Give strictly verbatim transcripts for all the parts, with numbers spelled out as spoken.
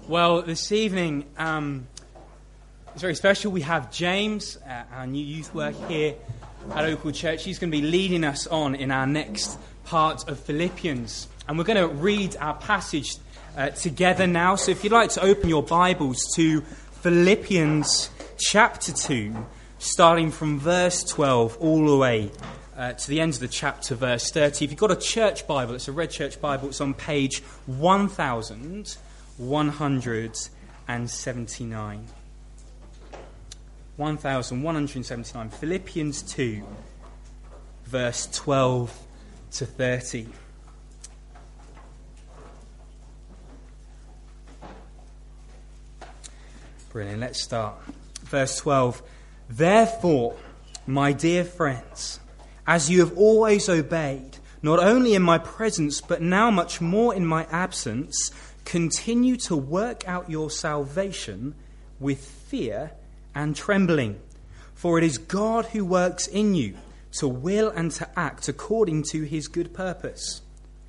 Well, this evening, um, it's very special. We have James, uh, our new youth worker here at Oakwood Church. He's going to be leading us on in our next part of Philippians. And we're going to read our passage uh, together now. So if you'd like to open your Bibles to Philippians chapter two, starting from verse twelve all the way uh, to the end of the chapter, verse thirty. If you've got a church Bible, it's a red church Bible, it's on page one thousand one hundred seventy-nine. one thousand one hundred seventy-nine. Philippians two, verse twelve to thirty. Brilliant. Let's start. Verse twelve. Therefore, my dear friends, as you have always obeyed, not only in my presence, but now much more in my absence, continue to work out your salvation with fear and trembling. For it is God who works in you to will and to act according to his good purpose.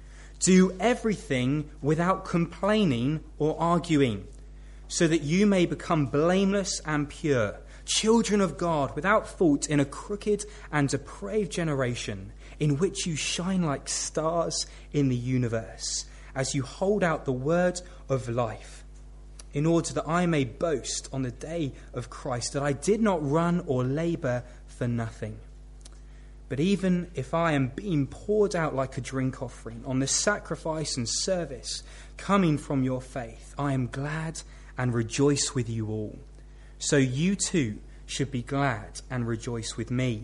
Do everything without complaining or arguing, so that you may become blameless and pure, children of God without fault in a crooked and depraved generation, in which you shine like stars in the universe, as you hold out the word of life, in order that I may boast on the day of Christ that I did not run or labour for nothing. But even if I am being poured out like a drink offering on the sacrifice and service coming from your faith, I am glad and rejoice with you all. So you too should be glad and rejoice with me.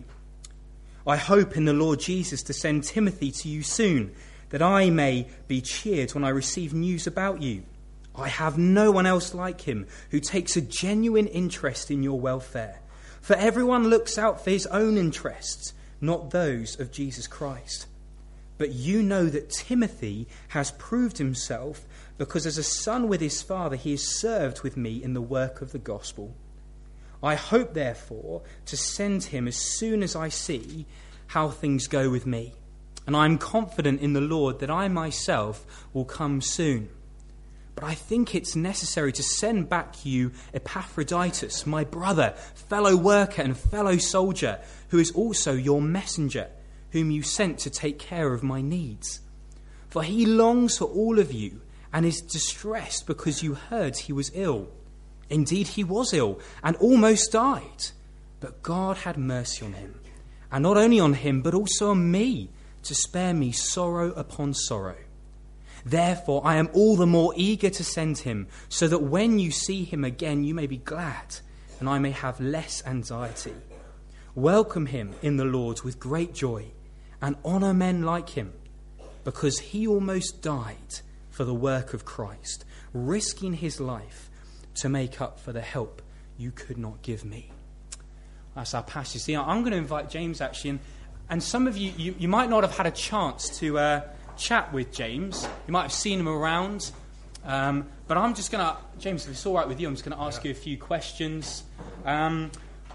I hope in the Lord Jesus to send Timothy to you soon, that I may be cheered when I receive news about you. I have no one else like him who takes a genuine interest in your welfare. For everyone looks out for his own interests, not those of Jesus Christ. But you know that Timothy has proved himself, because as a son with his father he has served with me in the work of the gospel. I hope, therefore, to send him as soon as I see how things go with me. And I am confident in the Lord that I myself will come soon. But I think it's necessary to send back you Epaphroditus, my brother, fellow worker and fellow soldier, who is also your messenger, whom you sent to take care of my needs. For he longs for all of you and is distressed because you heard he was ill. Indeed, he was ill and almost died. But God had mercy on him, and not only on him, but also on me, to spare me sorrow upon sorrow. Therefore, I am all the more eager to send him, so that when you see him again, you may be glad, and I may have less anxiety. Welcome him in the Lord with great joy, and honour men like him, because he almost died for the work of Christ, risking his life to make up for the help you could not give me. That's our passage. See, I'm going to invite James actually in. And some of you, you, you might not have had a chance to uh, chat with James. You might have seen him around. Um, but I'm just going to, James, if it's all right with you, I'm just going to ask yeah. you a few questions. Um,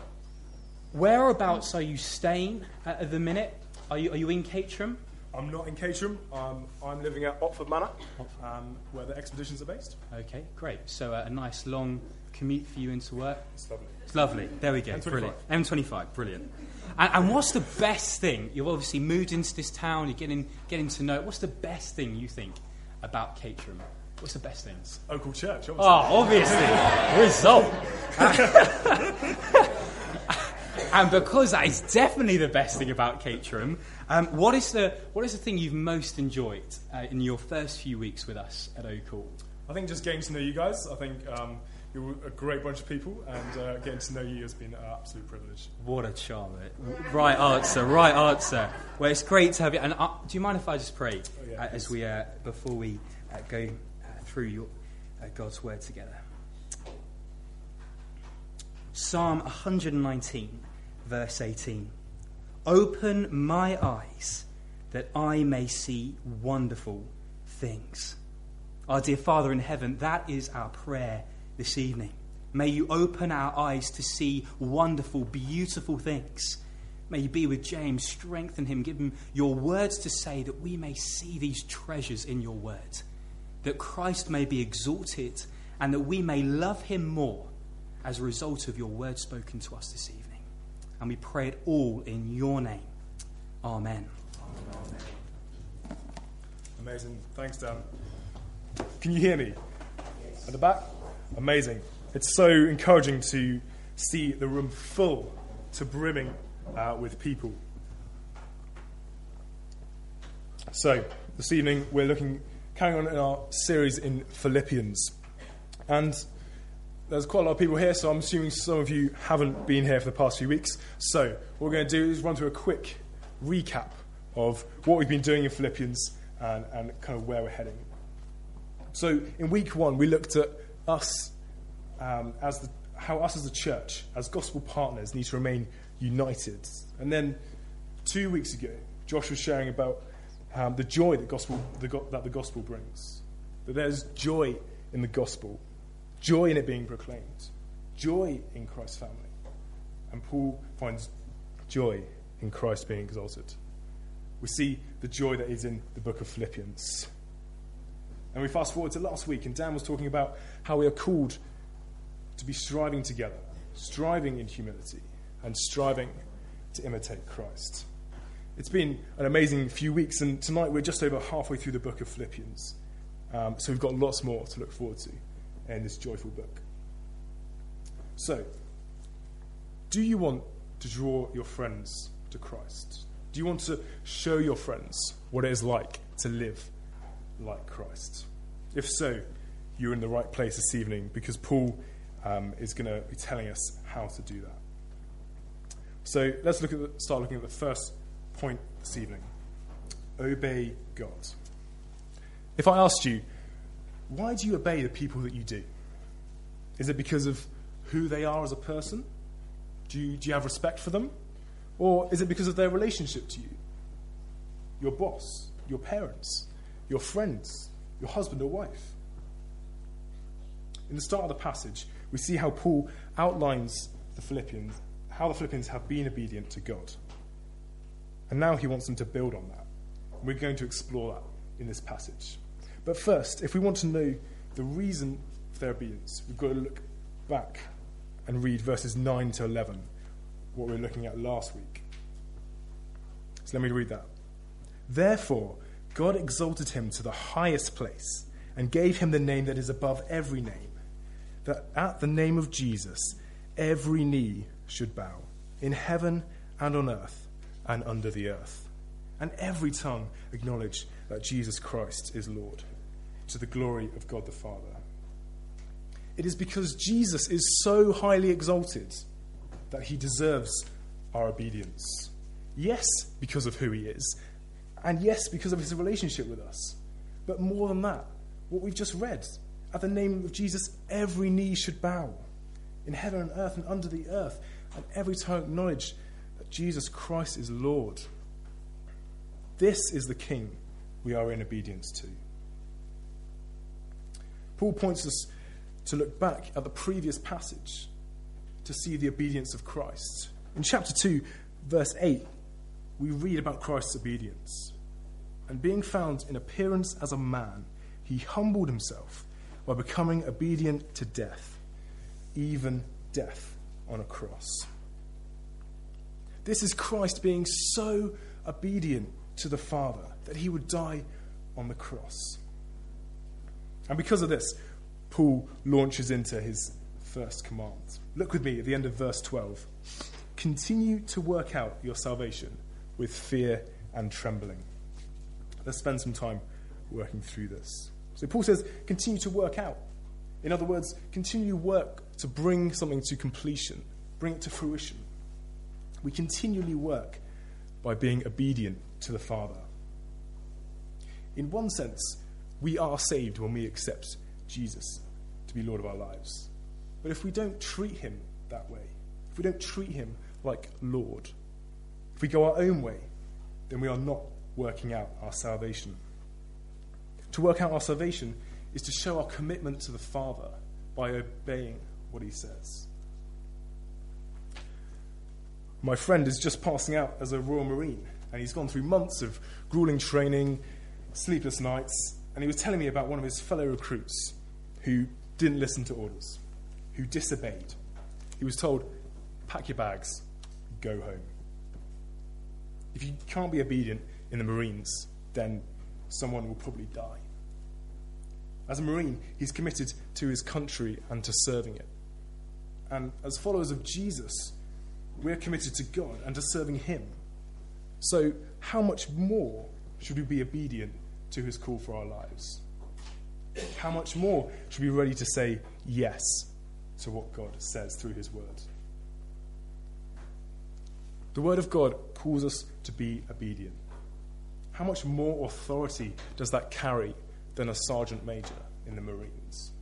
whereabouts are you staying at, at the minute? Are you, are you in Caterham? I'm not in Caterham. Um, I'm living at Otford Manor, um, where the expeditions are based. Okay, great. So uh, a nice long commute for you into work. It's lovely. It's lovely. There we go. M twenty-five. Brilliant. M twenty-five. Brilliant. And, and what's the best thing? You've obviously moved into this town. You're getting getting to know it. What's the best thing you think about Caterham? What's the best things? Oakwood Church, obviously. Oh, obviously. Result. And because that is definitely the best thing about Caterham, um, what is the what is the thing you've most enjoyed uh, in your first few weeks with us at Oakwood? I think just getting to know you guys. I think um, you're a great bunch of people, and uh, getting to know you has been an absolute privilege. What a charm. Right answer, right answer. Well, it's great to have you. And uh, do you mind if I just pray oh, yeah, uh, as we uh, before we uh, go uh, through your, uh, God's word together? Psalm one nineteen. Verse eighteen. Open my eyes that I may see wonderful things. Our dear Father in heaven, that is our prayer this evening. May you open our eyes to see wonderful, beautiful things. May you be with James, strengthen him, give him your words to say, that we may see these treasures in your word, that Christ may be exalted and that we may love him more as a result of your word spoken to us this evening. And we pray it all in your name. Amen. Amen. Amazing. Thanks, Dan. Can you hear me? Yes. At the back? Amazing. It's so encouraging to see the room full to brimming uh, with people. So, this evening we're looking, carrying on in our series in Philippians. And there's quite a lot of people here, so I'm assuming some of you haven't been here for the past few weeks. So, what we're going to do is run through a quick recap of what we've been doing in Philippians and, and kind of where we're heading. So, in week one, we looked at us um, as the, how us as a church, as gospel partners, need to remain united. And then two weeks ago, Josh was sharing about um, the joy that gospel the, that the gospel brings. That there's joy in the gospel, joy in it being proclaimed, joy in Christ's family. And Paul finds joy in Christ being exalted. We see the joy that is in the book of Philippians. And we fast forward to last week, and Dan was talking about how we are called to be striving together, striving in humility, and striving to imitate Christ. It's been an amazing few weeks, and tonight we're just over halfway through the book of Philippians. Um, so we've got lots more to look forward to in this joyful book. So, do you want to draw your friends to Christ? Do you want to show your friends what it is like to live like Christ? If so, you're in the right place this evening, because Paul um, is going to be telling us how to do that. So let's look at the, start looking at the first point this evening. Obey God. If I asked you, why do you obey the people that you do? Is it because of who they are as a person? Do you, do you have respect for them? Or is it because of their relationship to you? Your boss, your parents, your friends, your husband or wife? In the start of the passage, we see how Paul outlines the Philippians, how the Philippians have been obedient to God. And now he wants them to build on that. And we're going to explore that in this passage. But first, if we want to know the reason for their obedience, we've got to look back and read verses nine to eleven, what we were looking at last week. So let me read that. Therefore, God exalted him to the highest place and gave him the name that is above every name, that at the name of Jesus every knee should bow, in heaven and on earth and under the earth, and every tongue acknowledge that Jesus Christ is Lord, to the glory of God the Father. It is because Jesus is so highly exalted that he deserves our obedience. Yes, because of who he is, and yes, because of his relationship with us. But more than that, what we've just read, at the name of Jesus, every knee should bow, in heaven and earth and under the earth, and every tongue acknowledge that Jesus Christ is Lord. This is the King we are in obedience to. Paul points us to look back at the previous passage to see the obedience of Christ. In chapter two, verse eight, we read about Christ's obedience. And being found in appearance as a man, he humbled himself by becoming obedient to death, even death on a cross. This is Christ being so obedient to the Father that he would die on the cross. And because of this, Paul launches into his first command. Look with me at the end of verse twelve. Continue to work out your salvation with fear and trembling. Let's spend some time working through this. So Paul says, continue to work out. In other words, continue work to bring something to completion, bring it to fruition. We continually work by being obedient to the Father. In one sense, we are saved when we accept Jesus to be Lord of our lives. But if we don't treat him that way, if we don't treat him like Lord, if we go our own way, then we are not working out our salvation. To work out our salvation is to show our commitment to the Father by obeying what he says. My friend is just passing out as a Royal Marine, and he's gone through months of grueling training, sleepless nights, and he was telling me about one of his fellow recruits who didn't listen to orders, who disobeyed. He was told, pack your bags, go home. If you can't be obedient in the Marines, then someone will probably die. As a Marine, he's committed to his country and to serving it. And as followers of Jesus, we're committed to God and to serving him. So how much more should we be obedient to his call for our lives? How much more should we be ready to say yes to what God says through his word? The word of God calls us to be obedient. How much more authority does that carry than a sergeant major in the Marines?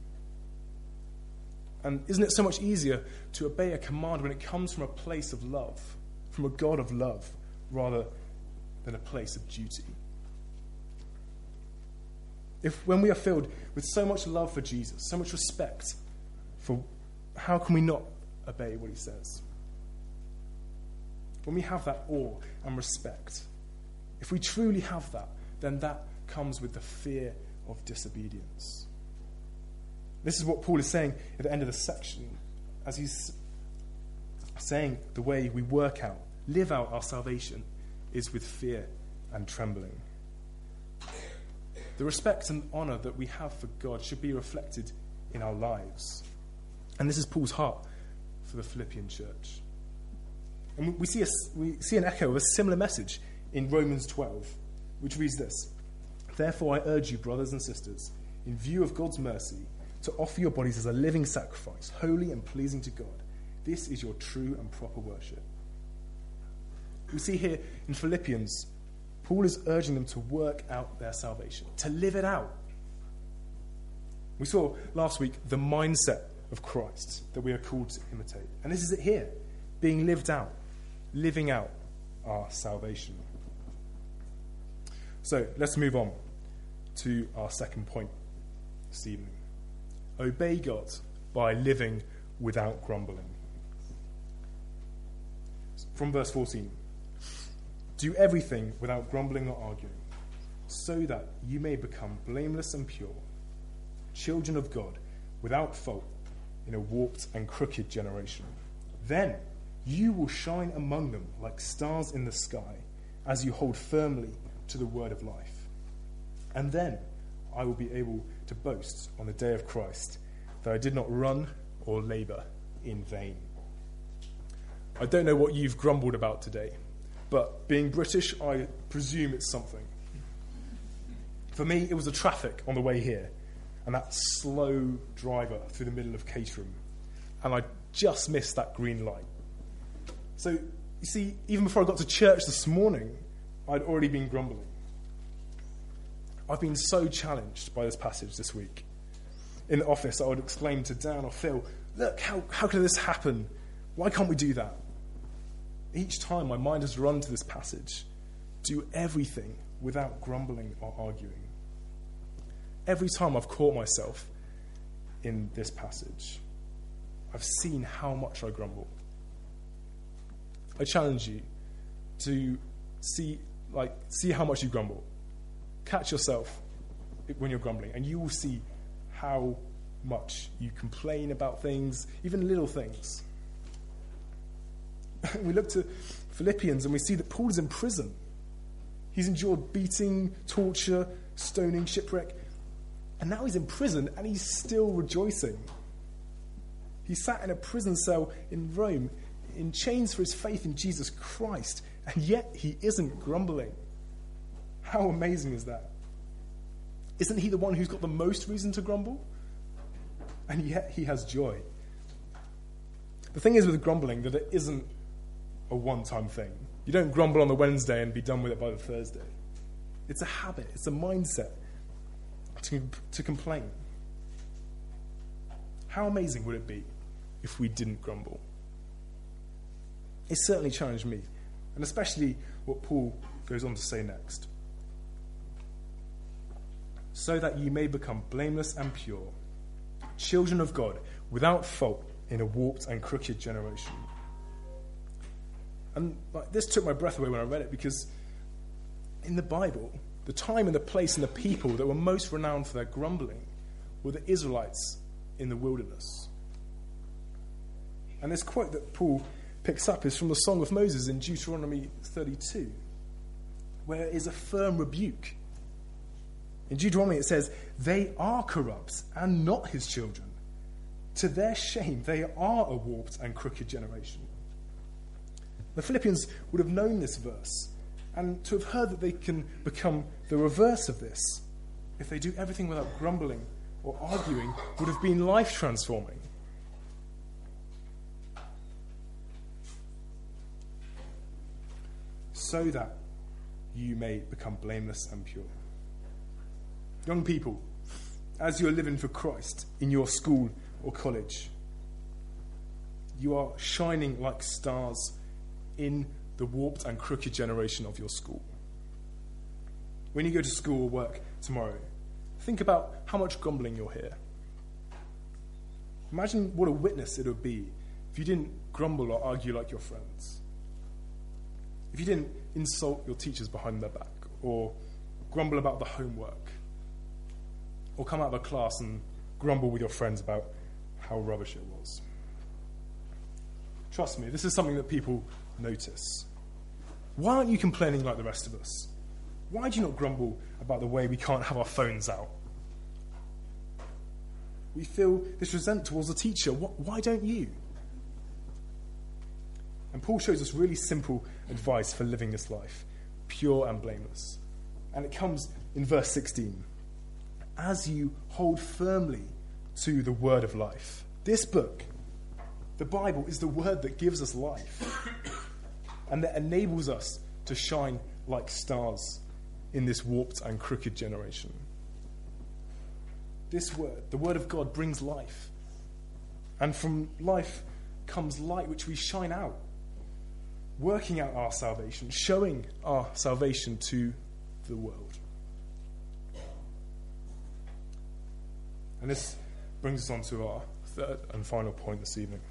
And isn't it so much easier to obey a command when it comes from a place of love, from a God of love, rather than a place of duty? If when we are filled with so much love for Jesus, so much respect for, how can we not obey what he says? When we have that awe and respect, if we truly have that, then that comes with the fear of disobedience. This is what Paul is saying at the end of the section, as he's saying the way we work out, live out our salvation is with fear and trembling. The respect and honour that we have for God should be reflected in our lives. And this is Paul's heart for the Philippian church. And we see, a, we see an echo of a similar message in Romans twelve, which reads this: Therefore I urge you, brothers and sisters, in view of God's mercy, to offer your bodies as a living sacrifice, holy and pleasing to God. This is your true and proper worship. We see here in Philippians, Paul is urging them to work out their salvation, to live it out. We saw last week the mindset of Christ that we are called to imitate. And this is it here, being lived out, living out our salvation. So let's move on to our second point this evening. Obey God by living without grumbling. From verse fourteen. Do everything without grumbling or arguing, so that you may become blameless and pure, children of God, without fault, in a warped and crooked generation. Then you will shine among them like stars in the sky, as you hold firmly to the word of life. And then I will be able to boast on the day of Christ that I did not run or labour in vain. I don't know what you've grumbled about today, but being British, I presume it's something. For me, it was the traffic on the way here, and that slow driver through the middle of Caterham, and I just missed that green light. So, you see, even before I got to church this morning, I'd already been grumbling. I've been so challenged by this passage this week. In the office, I would exclaim to Dan or Phil, look, how, how could this happen? Why can't we do that? Each time my mind has run to this passage. Do everything without grumbling or arguing. Every time I've caught myself in this passage, I've seen how much I grumble. I challenge you to see, like, see how much you grumble. Catch yourself when you're grumbling, and you will see how much you complain about things, even little things. We look to Philippians and we see that Paul is in prison. He's endured beating, torture, stoning, shipwreck, and now he's in prison and he's still rejoicing. He sat in a prison cell in Rome in chains for his faith in Jesus Christ, and yet he isn't grumbling. How amazing is that? Isn't he the one who's got the most reason to grumble? And yet he has joy. The thing is with grumbling that it isn't a one-time thing. You don't grumble on the Wednesday and be done with it by the Thursday. It's a habit. It's a mindset to, to complain. How amazing would it be if we didn't grumble? It certainly challenged me, and especially what Paul goes on to say next. So that you may become blameless and pure, children of God, without fault in a warped and crooked generation. And like, this took my breath away when I read it, because in the Bible, the time and the place and the people that were most renowned for their grumbling were the Israelites in the wilderness. And this quote that Paul picks up is from the Song of Moses in Deuteronomy thirty-two, where it is a firm rebuke. In Deuteronomy it says, "They are corrupt and not his children. To their shame, they are a warped and crooked generation." The Philippians would have known this verse, and to have heard that they can become the reverse of this, if they do everything without grumbling or arguing, would have been life-transforming. So that you may become blameless and pure. Young people, as you are living for Christ in your school or college, you are shining like stars in the warped and crooked generation of your school. When you go to school or work tomorrow, think about how much grumbling you'll hear. Imagine what a witness it would be if you didn't grumble or argue like your friends. If you didn't insult your teachers behind their back, or grumble about the homework, or come out of a class and grumble with your friends about how rubbish it was. Trust me, this is something that people notice. Why aren't you complaining like the rest of us? Why do you not grumble about the way we can't have our phones out? We feel this resent towards the teacher. Why don't you? And Paul shows us really simple advice for living this life, pure and blameless. And it comes in verse sixteen. As you hold firmly to the word of life. This book, the Bible, is the word that gives us life and that enables us to shine like stars in this warped and crooked generation. This word, the word of God, brings life. And from life comes light which we shine out, working out our salvation, showing our salvation to the world. And this brings us on to our third and final point this evening.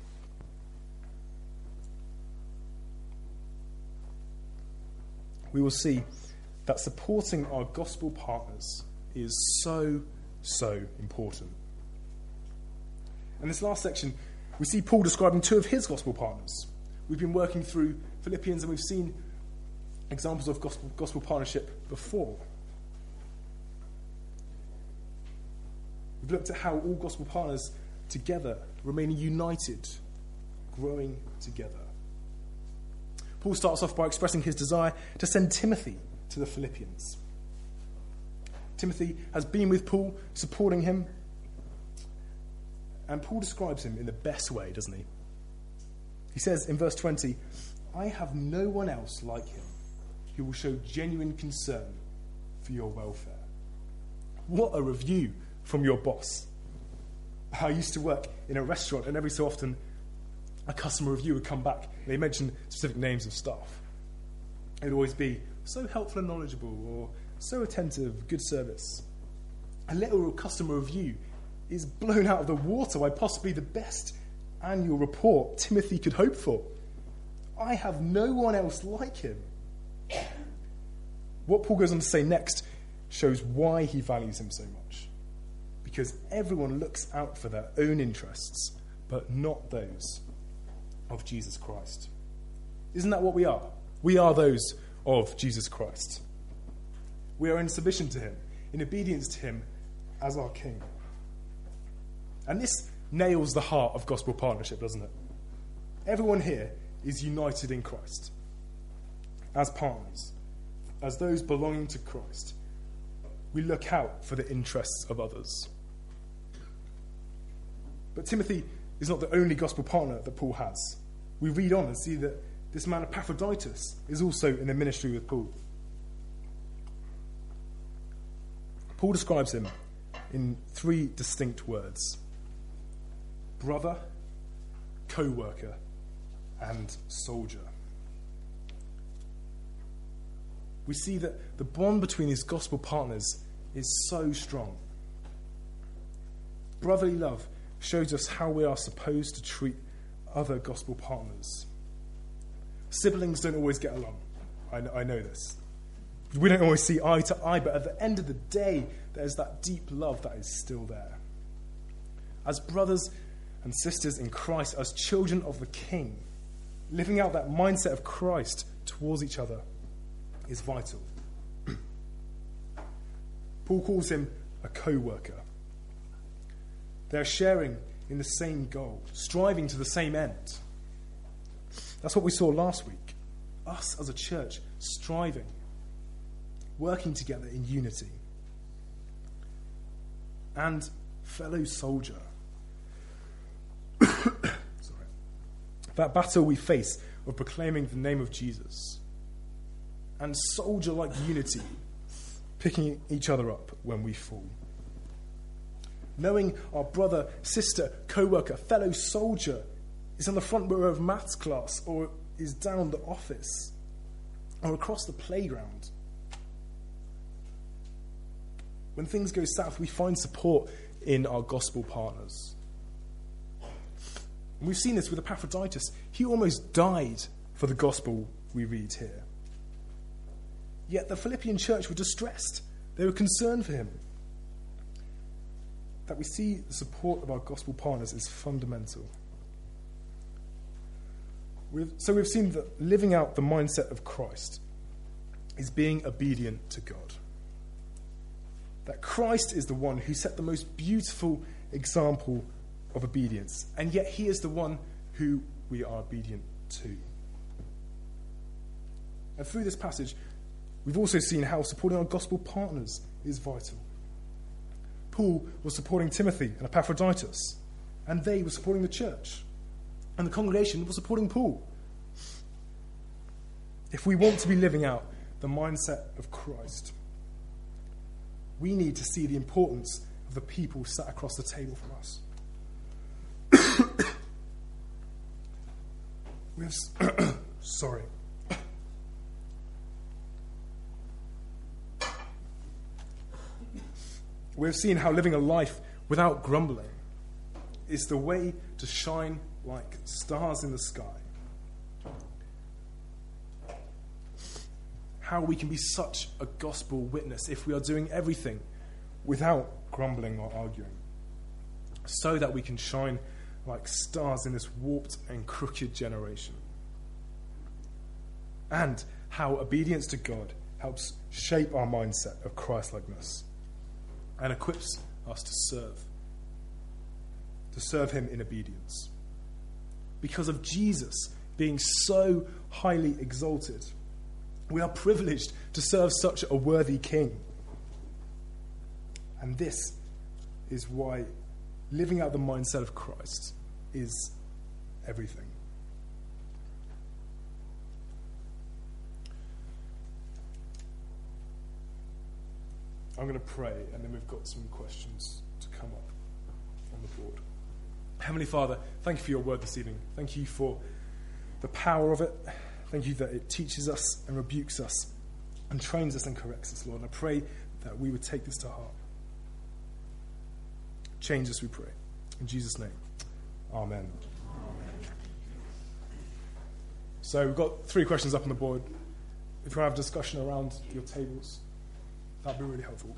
We will see that supporting our gospel partners is so, so important. In this last section, we see Paul describing two of his gospel partners. We've been working through Philippians and we've seen examples of gospel, gospel partnership before. We've looked at how all gospel partners together remain united, growing together. Paul starts off by expressing his desire to send Timothy to the Philippians. Timothy has been with Paul, supporting him, and Paul describes him in the best way, doesn't he? He says in verse twenty, "I have no one else like him who will show genuine concern for your welfare." What a review from your boss. I used to work in a restaurant, and every so often a customer review would come back. They mentioned specific names of staff. It would always be so helpful and knowledgeable, or so attentive, good service. A little customer review is blown out of the water by possibly the best annual report Timothy could hope for. I have no one else like him. What Paul goes on to say next shows why he values him so much. Because everyone looks out for their own interests, but not those of Jesus Christ. Isn't that what we are? We are those of Jesus Christ. We are in submission to him, in obedience to him as our King. And this nails the heart of gospel partnership, doesn't it? Everyone here is united in Christ. As partners, as those belonging to Christ, we look out for the interests of others. But Timothy is not the only gospel partner that Paul has. We read on and see that this man Epaphroditus is also in the ministry with Paul. Paul describes him in three distinct words: brother, co-worker, and soldier. We see that the bond between these gospel partners is so strong. Brotherly love shows us how we are supposed to treat other gospel partners. Siblings don't always get along. I know, I know this. We don't always see eye to eye, but at the end of the day, there's that deep love that is still there. as brothers and sisters in Christ, as children of the King. Living out that mindset of Christ towards each other is vital. Paul calls him a co-worker. They're sharing in the same goal, striving to the same end. That's what we saw last week. Us as a church striving, working together in unity. And fellow soldier. Sorry. That battle we face of proclaiming the name of Jesus. And soldier-like unity, picking each other up when we fall. Knowing our brother, sister, co-worker, fellow soldier is on the front row of maths class, or is down the office, or across the playground. When things go south, we find support in our gospel partners. And we've seen this with Epaphroditus. He almost died for the gospel we read here. Yet the Philippian church were distressed. They were concerned for him. That we see the support of our gospel partners is fundamental. We've, so we've seen that living out the mindset of Christ is being obedient to God. That Christ is the one who set the most beautiful example of obedience, and yet he is the one who we are obedient to. And through this passage, we've also seen how supporting our gospel partners is vital. Paul was supporting Timothy and Epaphroditus, and they were supporting the church, and the congregation was supporting Paul. If we want to be living out the mindset of Christ, we need to see the importance of the people sat across the table from us. we have, sorry. We have seen how living a life without grumbling is the way to shine like stars in the sky. How we can be such a gospel witness if we are doing everything without grumbling or arguing, so that we can shine like stars in this warped and crooked generation. And how obedience to God helps shape our mindset of Christ-likeness and equips us to serve, to serve him in obedience. Because of Jesus being so highly exalted, we are privileged to serve such a worthy king. And this is why living out the mindset of Christ is everything. I'm going to pray, and then we've got some questions to come up on the board. Heavenly Father, thank you for your word this evening. Thank you for the power of it. Thank you that it teaches us and rebukes us and trains us and corrects us, Lord. And I pray that we would take this to heart. Change us, we pray. In Jesus' name, amen. Amen. So we've got three questions up on the board. If you want to have a discussion around your tables, that'd be really helpful.